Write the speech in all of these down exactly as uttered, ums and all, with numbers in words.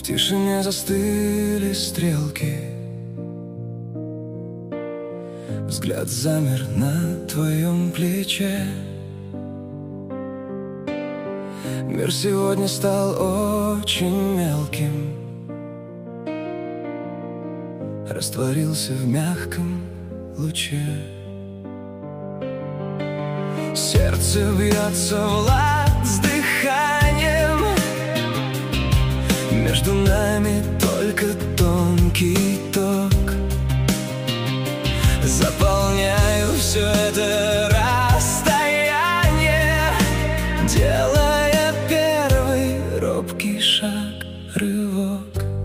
В тишине застыли стрелки, взгляд замер на твоем плече. Мир сегодня стал очень мелким, растворился в мягком луче. Сердце бьется в лад с дыханием, между нами только тонкий ток. Заполняю все это расстояние, делая первый робкий шаг, рывок.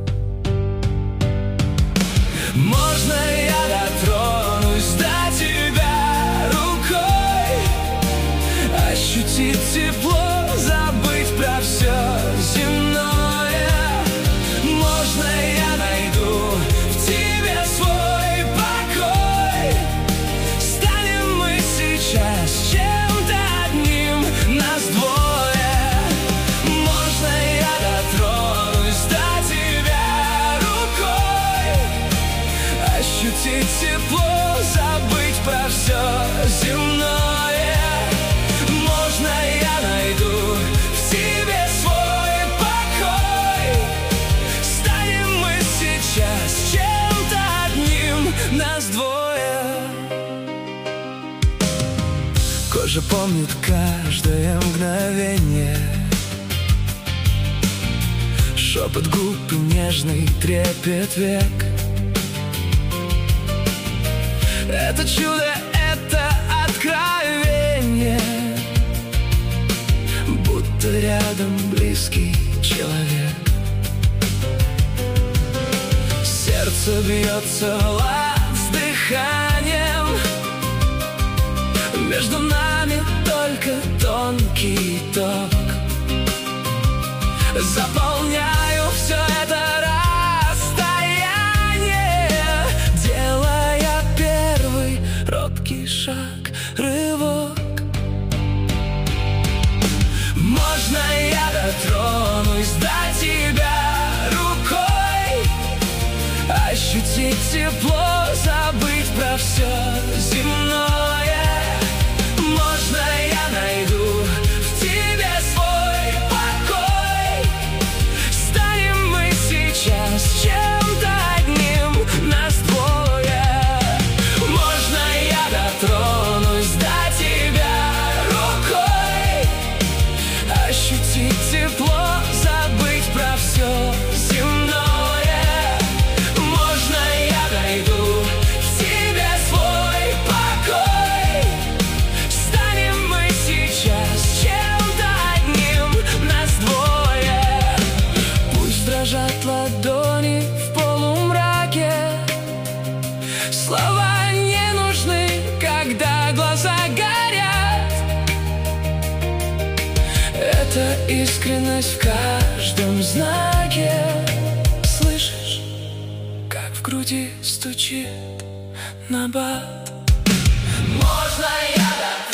Можно я дотронусь до тебя рукой, ощутить тепло, забыть про все земное? Можно я найду в тебе свой покой? Станем мы сейчас чем-то одним, нас двое. Можно я дотронусь до тебя рукой, ощутить тепло, забыть про все земное? Можно я найду в тебе свой покой? Станем мы сейчас чем-то одним, нас двое. Кожа помнит каждое мгновение, шепот губ и нежный трепет век. Это чудо, это откровение, будто рядом близкий человек. Сердце бьется в лад с дыханием, между нами только тонкий ток. Заполняю все это расстояние, делая первый робкий шаг, рывок. Можно я дотронусь до тебя рукой, ощутить тепло, забыть про все земное? Можно я найду в тебе свой покой? Станем мы сейчас чем-то одним, нас двое. Можно я дотронусь до тебя рукой, ощутить тепло, забыть про все земное? Можно я найду в тебе свой покой? Станем мы сейчас чем-то одним, нас двое. Пусть дрожат ладони в полумраке, слова не нужны, когда глаза горят. Это искренность в каждом знаке. Слышишь, как в груди стучит набат? Можно я